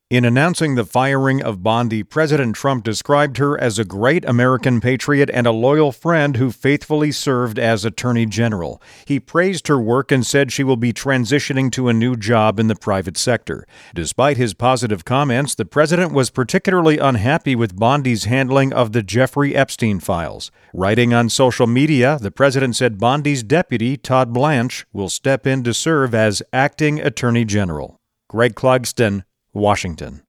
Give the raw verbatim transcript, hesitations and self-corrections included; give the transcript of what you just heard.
In announcing the firing of Bondi, President Trump described her as a great American patriot and a loyal friend who faithfully served as Attorney General. He praised her work and said she will be transitioning to a new job in the private sector. Despite his positive comments, the president was particularly unhappy with Bondi's handling of the Jeffrey Epstein files. Writing on social media, the president said Bondi's deputy, Todd Blanche, will step in to serve as acting Attorney General. Greg Clugston, Washington.